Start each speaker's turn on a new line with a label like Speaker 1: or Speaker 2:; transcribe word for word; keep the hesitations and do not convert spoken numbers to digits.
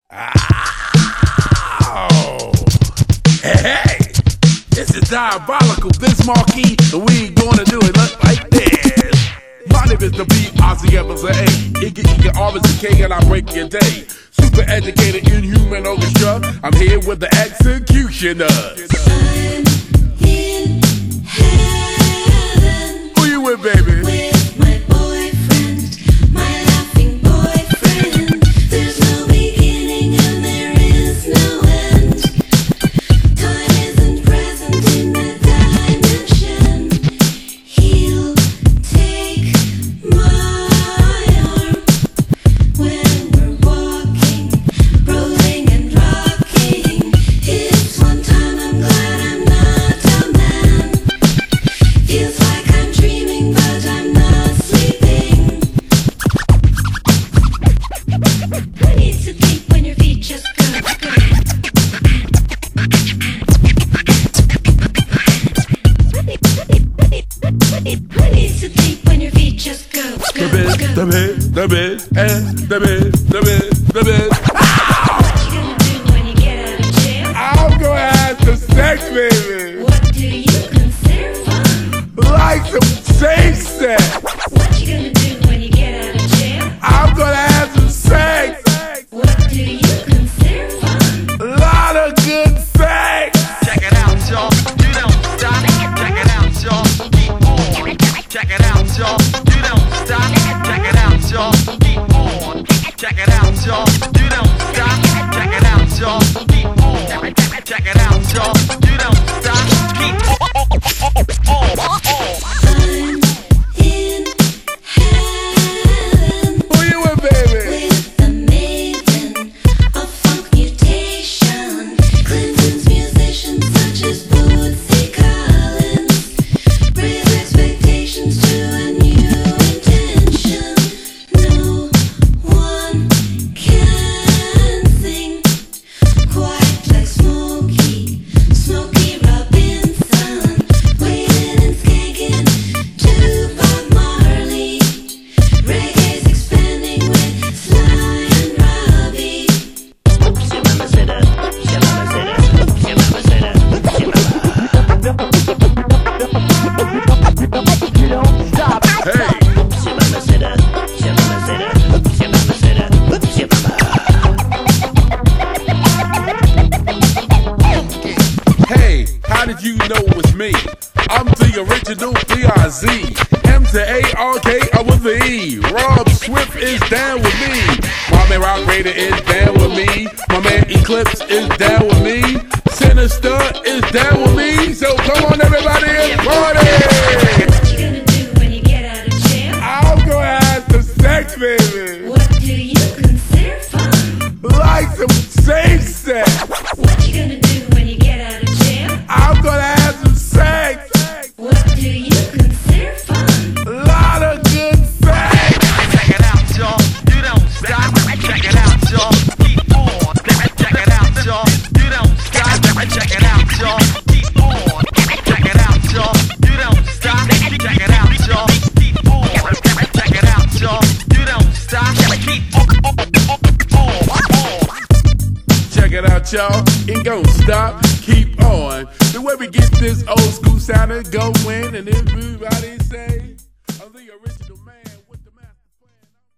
Speaker 1: Oh, hey, hey, this is diabolical, this marquee, and we ain't gonna do it look like this. My name is the B, Ozzy Evans, A. Iggy, Iggy, Arvis, and K, and I break your day. Super educated, inhuman orchestra, I'm here with the executioners.
Speaker 2: I'm in heaven.
Speaker 1: Who you with, baby?
Speaker 2: With my boyfriend, my laughing boyfriend. There's no beginning and there is no end. Time isn't present in that dimension. He'll take my arm when we're walking, rolling and rocking. It's one time I'm glad I'm not a man. Feels like I'm dreaming but I'm not sleeping. Who needs to think when your feet just go? Who needs to think when your feet just go?
Speaker 1: The biz, the biz, the biz, and the biz, the biz, the biz.
Speaker 2: What you gonna do when you get out of jail?
Speaker 1: I'm gonna have some sex, baby.
Speaker 2: What do you consider fun?
Speaker 1: Like some safe sex.
Speaker 2: What you gonna do when you get out of jail?
Speaker 1: I'm gonna have some sex.
Speaker 2: What do you consider fun?
Speaker 1: A lot of good sex.
Speaker 3: Check it out, y'all. You don't stop. Check it out, y'all. Keep on. Check it out, y'all. You don't stop. Check it out, y'all. Keep on. Check it out, y'all. You don't stop. Check it out, y'all. Keep on. Check it out, y'all. You don't stop. Keep on.
Speaker 2: I'm in heaven.
Speaker 1: Who you with, baby?
Speaker 2: With the maven of funk mutation, Clinton's musicians such as Bootsy Collins raise expectations to a new intention. No one can sing quite like Smokey, Smokey Robinson, waiting and skanking to Bob Marley. Reggae's expanding with Sly and Robbie.
Speaker 4: Oops, your mama said that. Oops, your mama said that. Oops, your mama said that. Oops, your mama. You don't stop.
Speaker 1: Hey,
Speaker 4: Oops, your mama said that. Oops, your mama said that. Oops, your mama said that. Oops, your mama.
Speaker 1: hey, how did you know it was me? I'm the original B I Z. M to A R K, I was the E. Rob Swift is down with me. My man Rock Raider is down with me. My man Eclipse is down with me. Sinister is down with me. So come on, everybody, and party!
Speaker 2: What you gonna do when you get out of jail?
Speaker 1: I'm gonna have some sex, baby.
Speaker 2: What do you consider fun?
Speaker 1: Like some safe sex.
Speaker 2: What you gonna do when you get out of jail?
Speaker 1: I'm gonna have some sex.
Speaker 2: What do you consider fun?
Speaker 1: A lot of good sex.
Speaker 3: Check it out, y'all. You don't stop. Check it out, y'all. Keep on. Check it out, y'all. You don't stop. Check it out, y'all. Keep on. Check it out, y'all. You don't stop. Check it out, y'all. Keep on. Check it out, y'all. You don't stop. Keep on.
Speaker 1: Check it out, y'all. Ain't gonna stop. Keep on. The way we get this old school sounding going, and everybody say.